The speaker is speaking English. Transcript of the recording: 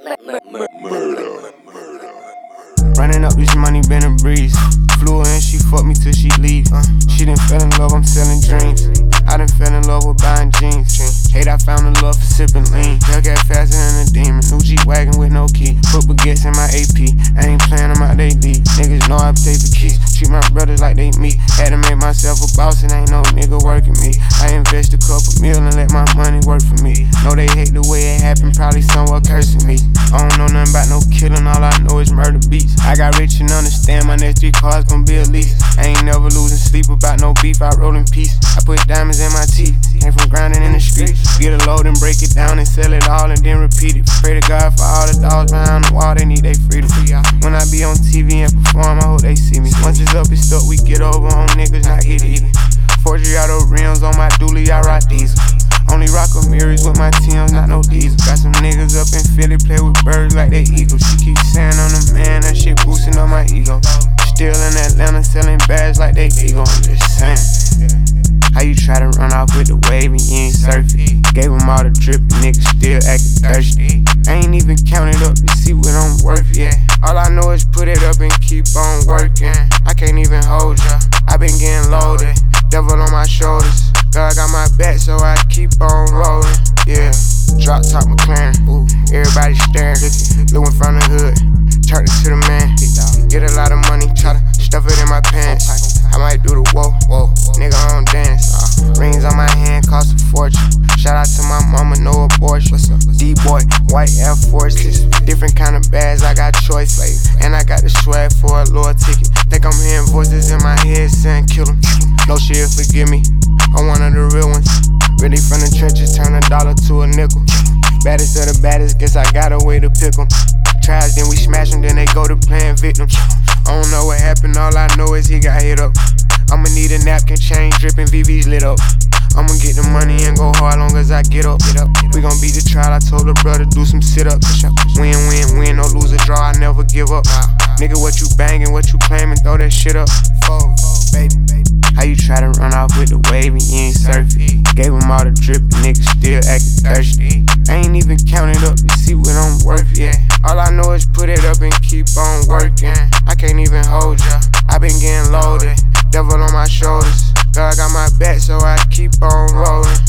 Running up this money been a breeze. Flew her and she fucked me till she leave. She done fell in love, I'm selling dreams. I done fell in love with buying jeans. Hate I found the love for sipping lean. Hellcat faster than a demon. New G-Wagon with no key. Put baguettes in my AP. I ain't playing them out, they leave. Niggas know I pay for keys. Treat my brothers like they me. Had to make myself a boss and ain't no nigga working me. I invest a couple mil and let my money work for me. Know they hate the way it happened, probably somewhat cursing me. I don't know nothing about no killing, all I know is murder beats. I got rich and understand my next 3 cars gon' be a lease. I ain't never losing sleep about no beef, I roll in peace. I put diamonds in my teeth, came from grinding in the street. Get a load and break it down and sell it all and then repeat it. Pray to God for all the dogs behind the wall, they need their freedom. When I be on TV and perform, I hope they see me. Once it's up, it's stuck, we get over on niggas, not get even. Forgiato rims on my dually, I rock these. Only rock Amiris with my Timbs, not no diesel. Got some niggas up in Philly, play with birds like they eagles. She keeps saying I'm the man, that shit boosting on my ego. Still in Atlanta, selling bags like they ego. I'm just saying, how you try to run off with the wave and you ain't surfing? Gave them all the drip, niggas still acting thirsty. I ain't even counted up to see what I'm worth yet. All I know is put it up and keep on working. I can't even hold ya, I been getting loaded. Devil on my shoulders, God got my back, so I keep on rolling. Yeah, drop top McLaren, everybody staring. Looking from the hood, turn it to the man. Get a lot of money, try to stuff it in my pants. I might do the whoa, nigga I don't dance. Rings on my hand cost a fortune. Shout out to my mama, no abortion. D-boy, white Air Forces, different kind of bags, I got choice. And I got the swag for a lower ticket. Think I'm hearing voices in my head saying kill him. No shit, forgive me, I'm one of the real ones. Really from the trenches, turn $1 to a nickel. Baddest of the baddest, guess I got a way to pick 'em. Tries, then we smash 'em, then they go to playing victim. I don't know what happened, all I know is he got hit up. I'ma need a napkin, chain dripping, VV's lit up. I'ma get the money and go hard long as I get up. We gon' beat the trial, I told the brother do some sit-ups. Win, win, no lose or draw, I never give up. Nigga, what you banging, what you claiming, throw that shit up. Baby. How you try to run off with the wave and you ain't surfing? Gave them all the drip, niggas still acting thirsty. I ain't even counted up to see what I'm worth yet. All I know is put it up and keep on working. I can't even hold ya, I been getting loaded. Devil on my shoulders, God got my back, so I keep on rolling.